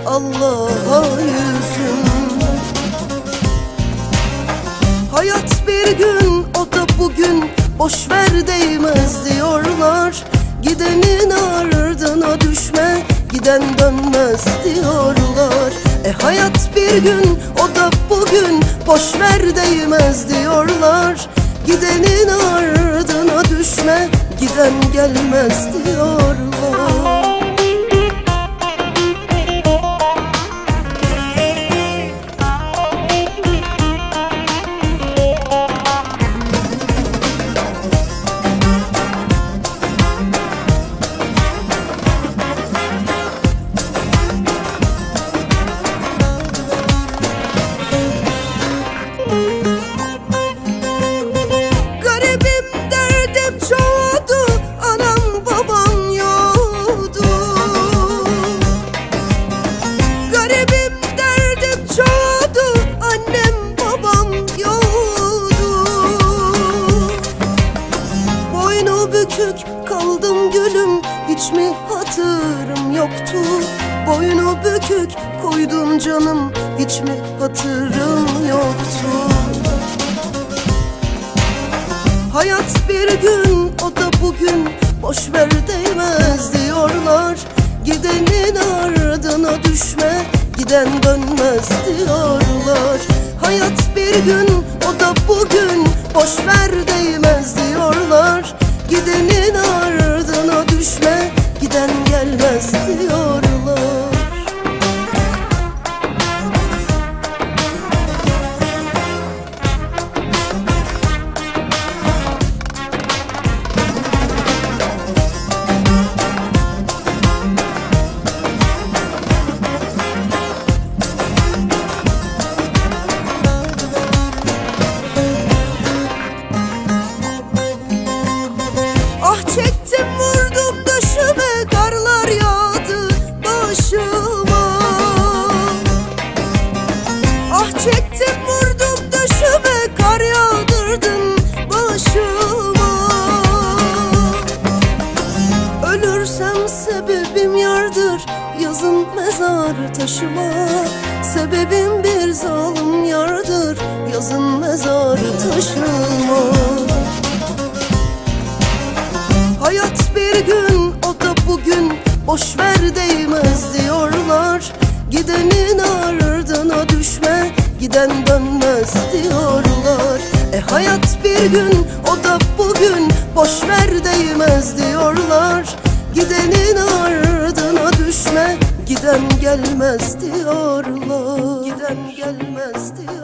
Allah'a yüzüm. Hayat bir gün, o da bugün, boş ver değmez diyorlar. Gidenin ardına düşme, giden dönmez diyorlar. Hayat bir gün, o da bugün, boş ver değmez diyorlar. Gidenin ardına düşme, giden gelmez diyorlar. Bükük kaldım gülüm, hiç mi hatırım yoktu? Boynu bükük koydum canım, hiç mi hatırım yoktu? Hayat bir gün, o da bugün, boş ver değmez diyorlar. Gidenin ardına düşme, giden dönmez diyorlar. Hayat bir gün, o da bugün, boş ver değmez diyorlar. Gidenin ardına düşme, giden gelmez diyorlar. Ah çektim vurdum döşüme, karlar yağdı başıma. Ah çektim vurdum döşüme, kar yağdırdın başıma. Ölürsem sebebim yardır, yazın mezar taşıma. Sebebim bir zalim yardır, yazın mezar taşıma. Hayat bir gün, o da bugün, boş ver değmez diyorlar. Gidenin ardına düşme, giden dönmez diyorlar. Hayat bir gün, o da bugün, boş ver değmez diyorlar. Gidenin ardına düşme, giden gelmez diyorlar. Giden gelmez diyorlar.